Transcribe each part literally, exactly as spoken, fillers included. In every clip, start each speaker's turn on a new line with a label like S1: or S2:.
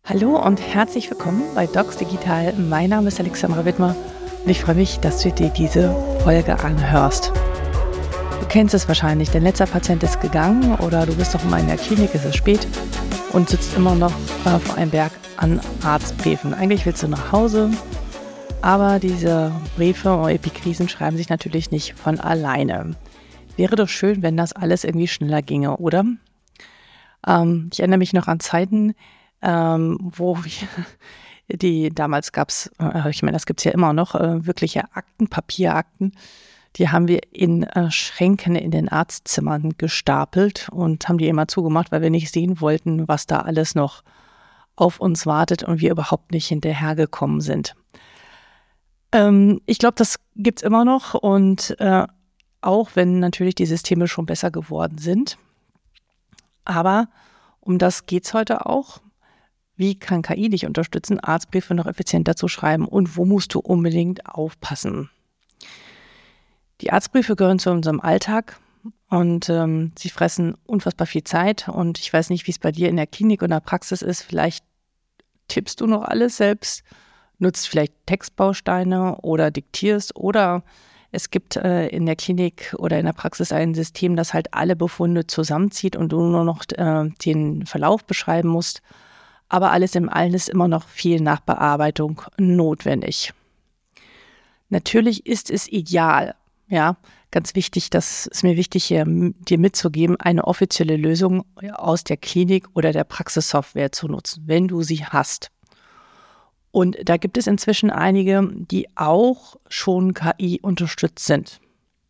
S1: Hallo und herzlich willkommen bei Docs Digital. Mein Name ist Alexandra Wittmer und ich freue mich, dass du dir diese Folge anhörst. Du kennst es wahrscheinlich, dein letzter Patient ist gegangen oder du bist noch mal in der Klinik, es ist spät und sitzt immer noch äh, vor einem Berg an Arztbriefen. Eigentlich willst du nach Hause, aber diese Briefe und Epikrisen schreiben sich natürlich nicht von alleine. Wäre doch schön, wenn das alles irgendwie schneller ginge, oder? Ähm, ich erinnere mich noch an Zeiten, Ähm, wo wir, die damals gab es, äh, ich meine, das gibt es ja immer noch, äh, wirkliche Akten, Papierakten, die haben wir in äh, Schränken in den Arztzimmern gestapelt und haben die immer zugemacht, weil wir nicht sehen wollten, was da alles noch auf uns wartet und wir überhaupt nicht hinterhergekommen sind. Ähm, ich glaube, das gibt es immer noch und äh, auch wenn natürlich die Systeme schon besser geworden sind. Aber um das geht es heute auch. Wie kann K I dich unterstützen, Arztbriefe noch effizienter zu schreiben und wo musst du unbedingt aufpassen? Die Arztbriefe gehören zu unserem Alltag und ähm, sie fressen unfassbar viel Zeit und ich weiß nicht, wie es bei dir in der Klinik oder Praxis ist. Vielleicht tippst du noch alles selbst, nutzt vielleicht Textbausteine oder diktierst oder es gibt äh, in der Klinik oder in der Praxis ein System, das halt alle Befunde zusammenzieht und du nur noch äh, den Verlauf beschreiben musst. Aber alles in allem ist immer noch viel Nachbearbeitung notwendig. Natürlich ist es ideal, ja, ganz wichtig, das ist mir wichtig, hier dir mitzugeben, eine offizielle Lösung aus der Klinik oder der Praxissoftware zu nutzen, wenn du sie hast. Und da gibt es inzwischen einige, die auch schon K I unterstützt sind.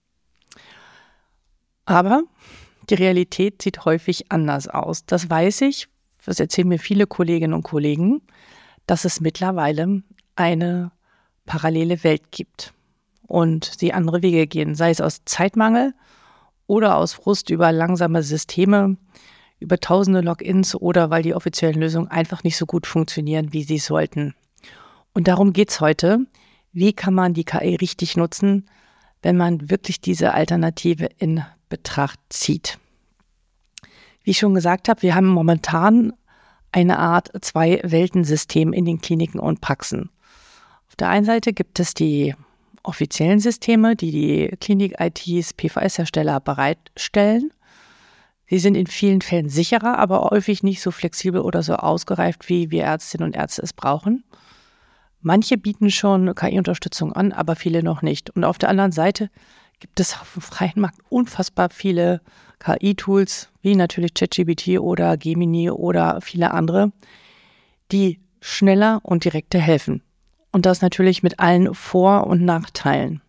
S1: Aber die Realität sieht häufig anders aus. Das weiß ich. Das erzählen mir viele Kolleginnen und Kollegen, dass es mittlerweile eine parallele Welt gibt und sie andere Wege gehen, sei es aus Zeitmangel oder aus Frust über langsame Systeme, über tausende Logins oder weil die offiziellen Lösungen einfach nicht so gut funktionieren, wie sie sollten. Und darum geht es heute. Wie kann man die K I richtig nutzen, wenn man wirklich diese Alternative in Betracht zieht? Wie ich schon gesagt habe, wir haben momentan eine Art Zwei-Welten-System in den Kliniken und Praxen. Auf der einen Seite gibt es die offiziellen Systeme, die die Klinik-I Ts, P V S-Hersteller bereitstellen. Sie sind in vielen Fällen sicherer, aber häufig nicht so flexibel oder so ausgereift, wie wir Ärztinnen und Ärzte es brauchen. Manche bieten schon K I-Unterstützung an, aber viele noch nicht. Und auf der anderen Seite gibt es auf dem freien Markt unfassbar viele K I-Tools, wie natürlich ChatGPT oder Gemini oder viele andere, die schneller und direkter helfen. Und das natürlich mit allen Vor- und Nachteilen.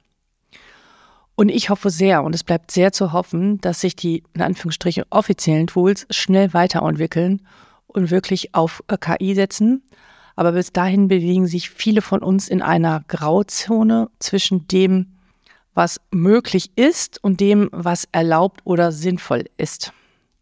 S1: Und ich hoffe sehr, und es bleibt sehr zu hoffen, dass sich die, in Anführungsstrichen, offiziellen Tools schnell weiterentwickeln und wirklich auf K I setzen. Aber bis dahin bewegen sich viele von uns in einer Grauzone zwischen dem, was möglich ist und dem, was erlaubt oder sinnvoll ist.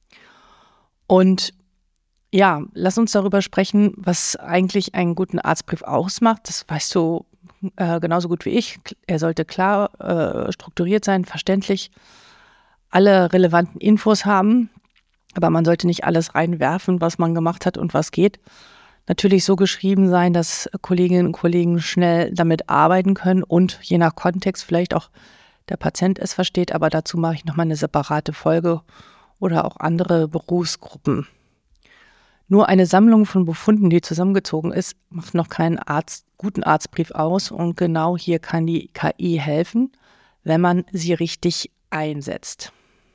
S1: Und ja, lass uns darüber sprechen, was eigentlich einen guten Arztbrief ausmacht. Das weißt du äh, genauso gut wie ich. Er sollte klar äh, strukturiert sein, verständlich, alle relevanten Infos haben, aber man sollte nicht alles reinwerfen, was man gemacht hat und was geht. Natürlich so geschrieben sein, dass Kolleginnen und Kollegen schnell damit arbeiten können und je nach Kontext vielleicht auch der Patient es versteht, aber dazu mache ich nochmal eine separate Folge oder auch andere Berufsgruppen. Nur eine Sammlung von Befunden, die zusammengezogen ist, macht noch keinen Arzt, guten Arztbrief aus und genau hier kann die K I helfen, wenn man sie richtig einsetzt.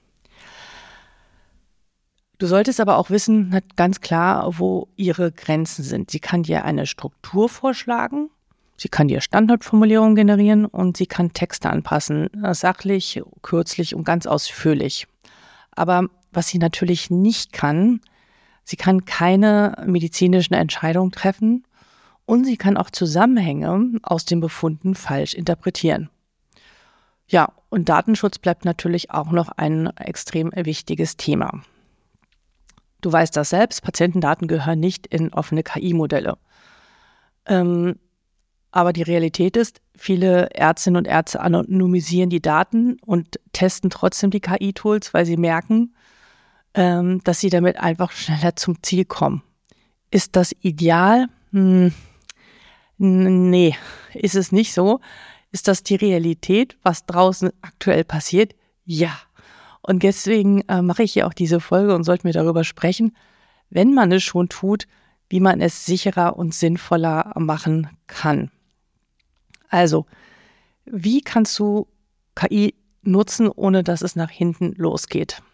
S1: Du solltest aber auch wissen, ganz klar, wo ihre Grenzen sind. Sie kann dir eine Struktur vorschlagen, sie kann dir Standardformulierungen generieren und sie kann Texte anpassen, sachlich, kürzlich und ganz ausführlich. Aber was sie natürlich nicht kann, sie kann keine medizinischen Entscheidungen treffen und sie kann auch Zusammenhänge aus den Befunden falsch interpretieren. Ja, und Datenschutz bleibt natürlich auch noch ein extrem wichtiges Thema. Du weißt das selbst, Patientendaten gehören nicht in offene K I-Modelle. Ähm, aber die Realität ist, viele Ärztinnen und Ärzte anonymisieren die Daten und testen trotzdem die K I-Tools, weil sie merken, ähm, dass sie damit einfach schneller zum Ziel kommen. Ist das ideal? Hm, nee, ist es nicht so. Ist das die Realität, was draußen aktuell passiert? Ja. Und deswegen äh, mache ich hier auch diese Folge und sollte mir darüber sprechen, wenn man es schon tut, wie man es sicherer und sinnvoller machen kann. Also, wie kannst du K I nutzen, ohne dass es nach hinten losgeht?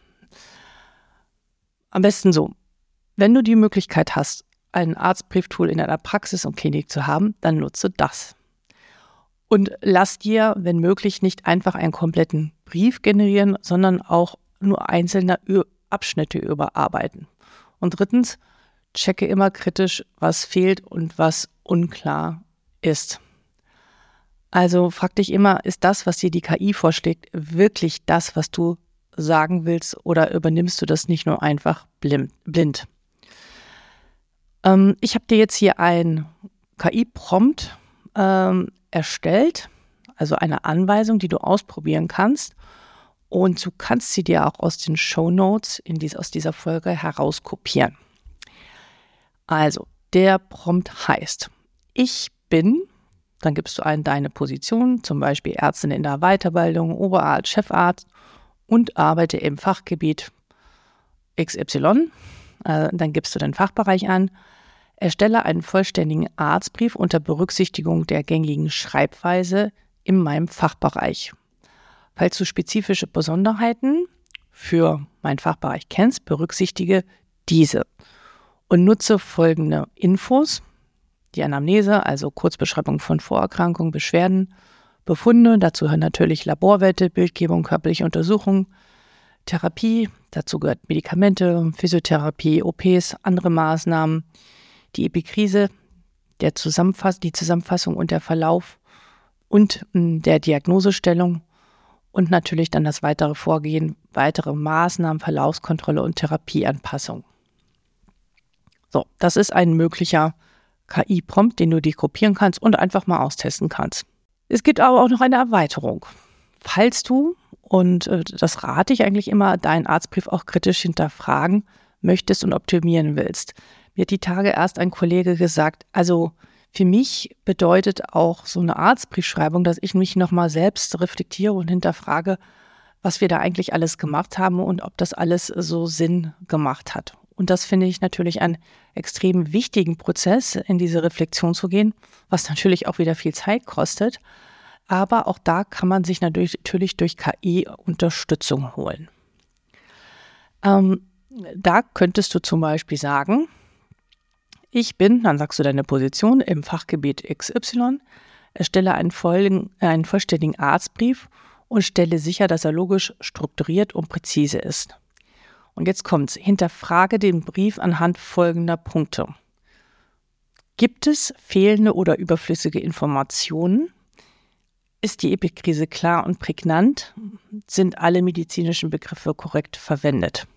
S1: Am besten so: Wenn du die Möglichkeit hast, ein Arztbrieftool in deiner Praxis und Klinik zu haben, dann nutze das. Und lass dir, wenn möglich, nicht einfach einen kompletten Brief generieren, sondern auch nur einzelne Ü- Abschnitte überarbeiten. Und drittens, checke immer kritisch, was fehlt und was unklar ist. Also frag dich immer, ist das, was dir die K I vorschlägt, wirklich das, was du sagen willst, oder übernimmst du das nicht nur einfach blind? Ähm, ich habe dir jetzt hier ein K I-Prompt ähm, erstellt, also eine Anweisung, die du ausprobieren kannst. Und du kannst sie dir auch aus den Shownotes in dies, aus dieser Folge herauskopieren. Also, der Prompt heißt: Ich bin, dann gibst du ein deine Position, zum Beispiel Ärztin in der Weiterbildung, Oberarzt, Chefarzt und arbeite im Fachgebiet X Y. Äh, dann gibst du den Fachbereich an. Erstelle einen vollständigen Arztbrief unter Berücksichtigung der gängigen Schreibweise in meinem Fachbereich. Falls du spezifische Besonderheiten für meinen Fachbereich kennst, berücksichtige diese und nutze folgende Infos: Die Anamnese, also Kurzbeschreibung von Vorerkrankungen, Beschwerden, Befunde, dazu gehören natürlich Laborwerte, Bildgebung, körperliche Untersuchungen, Therapie, dazu gehört Medikamente, Physiotherapie, O Ps, andere Maßnahmen, die Epikrise, der Zusammenfass- die Zusammenfassung und der Verlauf und mh, der Diagnosestellung und natürlich dann das weitere Vorgehen, weitere Maßnahmen, Verlaufskontrolle und Therapieanpassung. So, das ist ein möglicher K I-Prompt, den du dir kopieren kannst und einfach mal austesten kannst. Es gibt aber auch noch eine Erweiterung. Falls du, und äh, das rate ich eigentlich immer, deinen Arztbrief auch kritisch hinterfragen möchtest und optimieren willst. Mir hat die Tage erst ein Kollege gesagt, also für mich bedeutet auch so eine Arztbriefschreibung, dass ich mich nochmal selbst reflektiere und hinterfrage, was wir da eigentlich alles gemacht haben und ob das alles so Sinn gemacht hat. Und das finde ich natürlich einen extrem wichtigen Prozess, in diese Reflexion zu gehen, was natürlich auch wieder viel Zeit kostet. Aber auch da kann man sich natürlich, natürlich durch K I Unterstützung holen. Ähm, da könntest du zum Beispiel sagen: Ich bin, dann sagst du deine Position im Fachgebiet X Y, erstelle einen, vollen, einen vollständigen Arztbrief und stelle sicher, dass er logisch, strukturiert und präzise ist. Und jetzt kommt's: Hinterfrage den Brief anhand folgender Punkte. Gibt es fehlende oder überflüssige Informationen? Ist die Epikrise klar und prägnant? Sind alle medizinischen Begriffe korrekt verwendet?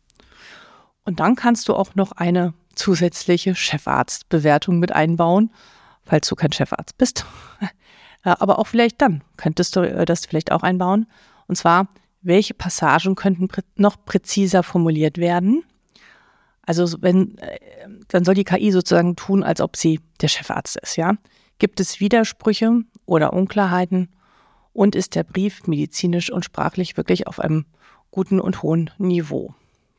S1: Und dann kannst du auch noch eine zusätzliche Chefarztbewertung mit einbauen, falls du kein Chefarzt bist. Aber auch vielleicht dann könntest du das vielleicht auch einbauen. Und zwar: Welche Passagen könnten prä- noch präziser formuliert werden? Also wenn, dann soll die K I sozusagen tun, als ob sie der Chefarzt ist, ja? Gibt es Widersprüche oder Unklarheiten? Und ist der Brief medizinisch und sprachlich wirklich auf einem guten und hohen Niveau?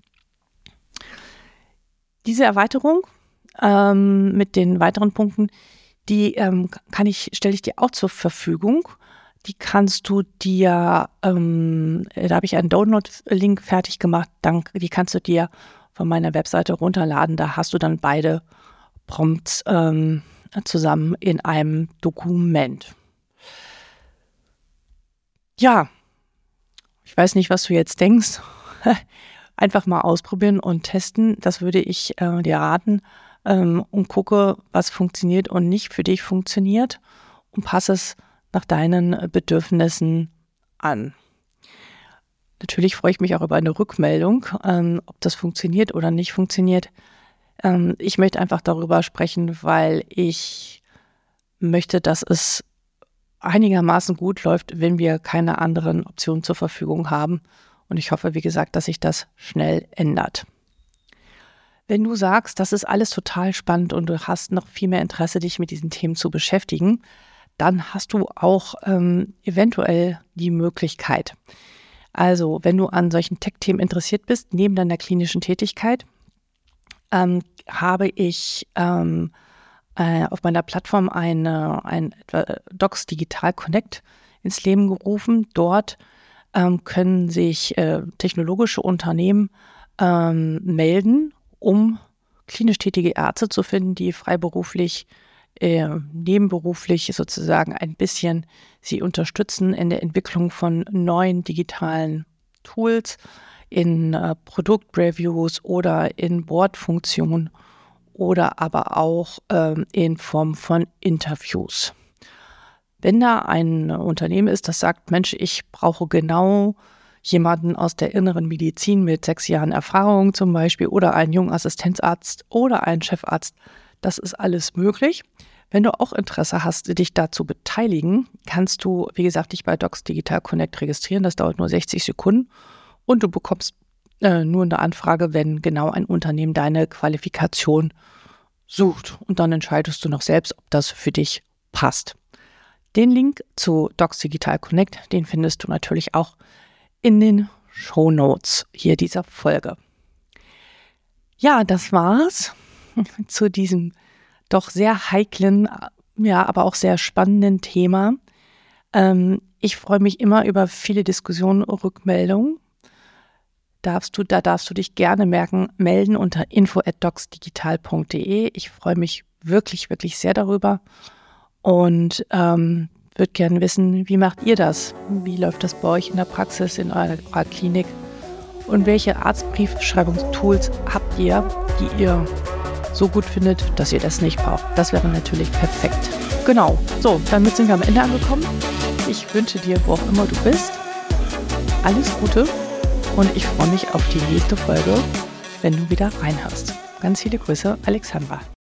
S1: Diese Erweiterung ähm, mit den weiteren Punkten, die ähm, kann ich, stelle ich dir auch zur Verfügung. Die kannst du dir, ähm, da habe ich einen Download-Link fertig gemacht, dann, die kannst du dir von meiner Webseite runterladen. Da hast du dann beide Prompts ähm, zusammen in einem Dokument. Ja, ich weiß nicht, was du jetzt denkst. Einfach mal ausprobieren und testen. Das würde ich äh, dir raten, ähm, und gucke, was funktioniert und nicht für dich funktioniert, und passe es nach deinen Bedürfnissen an. Natürlich freue ich mich auch über eine Rückmeldung, ähm, ob das funktioniert oder nicht funktioniert. Ähm, ich möchte einfach darüber sprechen, weil ich möchte, dass es einigermaßen gut läuft, wenn wir keine anderen Optionen zur Verfügung haben. Und ich hoffe, wie gesagt, dass sich das schnell ändert. Wenn du sagst, das ist alles total spannend und du hast noch viel mehr Interesse, dich mit diesen Themen zu beschäftigen, dann hast du auch ähm, eventuell die Möglichkeit. Also, wenn du an solchen Tech-Themen interessiert bist, neben deiner klinischen Tätigkeit, ähm, habe ich ähm, äh, auf meiner Plattform eine, ein äh, Docs Digital Connect ins Leben gerufen. Dort ähm, können sich äh, technologische Unternehmen ähm, melden, um klinisch tätige Ärzte zu finden, die freiberuflich, äh, nebenberuflich sozusagen ein bisschen sie unterstützen in der Entwicklung von neuen digitalen Tools, in äh, Produktreviews oder in Boardfunktionen oder aber auch ähm, in Form von Interviews. Wenn da ein Unternehmen ist, das sagt, Mensch, ich brauche genau jemanden aus der inneren Medizin mit sechs Jahren Erfahrung zum Beispiel oder einen jungen Assistenzarzt oder einen Chefarzt, das ist alles möglich. Wenn du auch Interesse hast, dich da zu beteiligen, kannst du, wie gesagt, dich bei Docs Digital Connect registrieren. Das dauert nur sechzig Sekunden und du bekommst äh, nur eine Anfrage, wenn genau ein Unternehmen deine Qualifikation sucht. Und dann entscheidest du noch selbst, ob das für dich passt. Den Link zu Docs Digital Connect, den findest du natürlich auch in den Shownotes hier dieser Folge. Ja, das war's zu diesem doch sehr heiklen, ja, aber auch sehr spannenden Thema. Ähm, ich freue mich immer über viele Diskussionen und Rückmeldungen. Darfst du, da darfst du dich gerne merken, melden unter info at docsdigital punkt de. Ich freue mich wirklich, wirklich sehr darüber und ähm, würde gerne wissen, wie macht ihr das? Wie läuft das bei euch in der Praxis, in eurer, eurer Klinik? Und welche Arztbriefschreibungstools habt ihr, die ihr so gut findet, dass ihr das nicht braucht? Das wäre natürlich perfekt. Genau, so, damit sind wir am Ende angekommen. Ich wünsche dir, wo auch immer du bist, alles Gute und ich freue mich auf die nächste Folge, wenn du wieder reinhörst. Ganz viele Grüße, Alexandra.